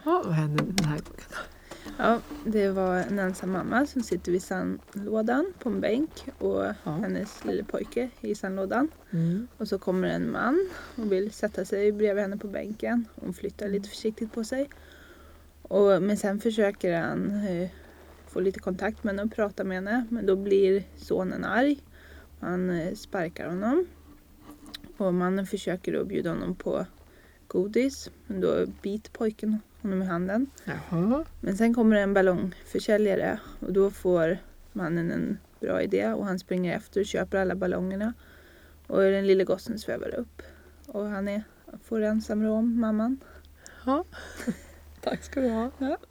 Ja, vad hände den här gången? Ja, det var en ensam mamma som sitter vid sandlådan på en bänk och hennes lille pojke i sandlådan. Och så kommer en man och vill sätta sig bredvid henne på bänken. Hon flyttar lite försiktigt på sig. Men sen försöker han få lite kontakt med henne och prata med henne. Men då blir sonen arg. Han sparkar honom. Och mannen försöker då bjuda honom på godis. Men då biter pojken honom i handen. Jaha. Men sen kommer en ballongförsäljare. Och då får mannen en bra idé. Och han springer efter och köper alla ballongerna. Och den lille gossen svävar upp. Och han får ensam rå om mamman. Ja. Tack ska du ha. Ja.